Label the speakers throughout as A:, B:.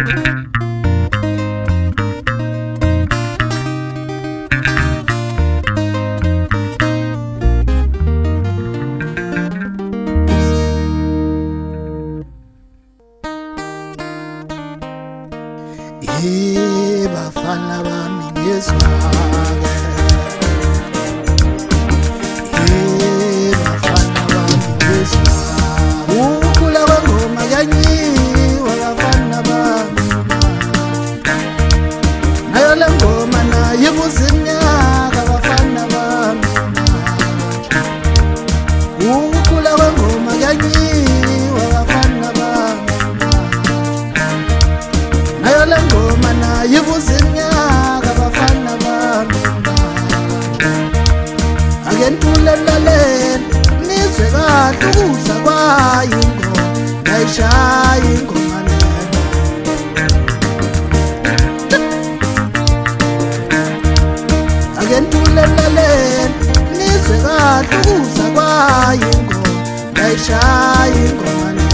A: Bafana bami ngezwa bafana bami ngezwa ukhula kwengoma yanyiwa bafana bami nayo le ngoma nayo ibuzinyaka bafana bami ukhula kwengoma yanyiwa bafana bami nayo le ngoma nayo ibuzinyaka bafana bami akentuleleleni nizwe kahle ukuza kwayo ingoma nayishaya ingoma lena akentuleleleni nizwe kahle ukuza kwayo ingoma nayishaya ingoma lena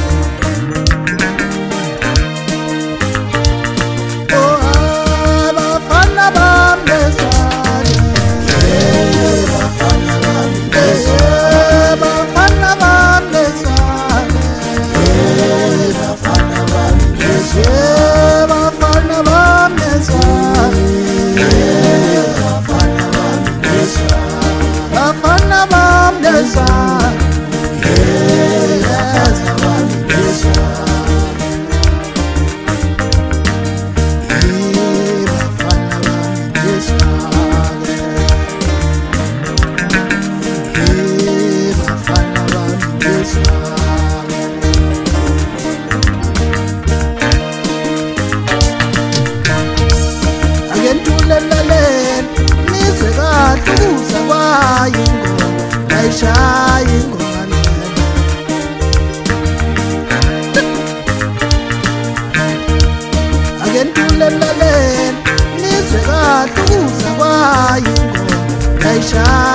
A: nizwe kahle ukuza kwayo ingoma nayishaya ingoma lena akentuleleleni nizwe kahle ukuza kwayo ingoma nayishaya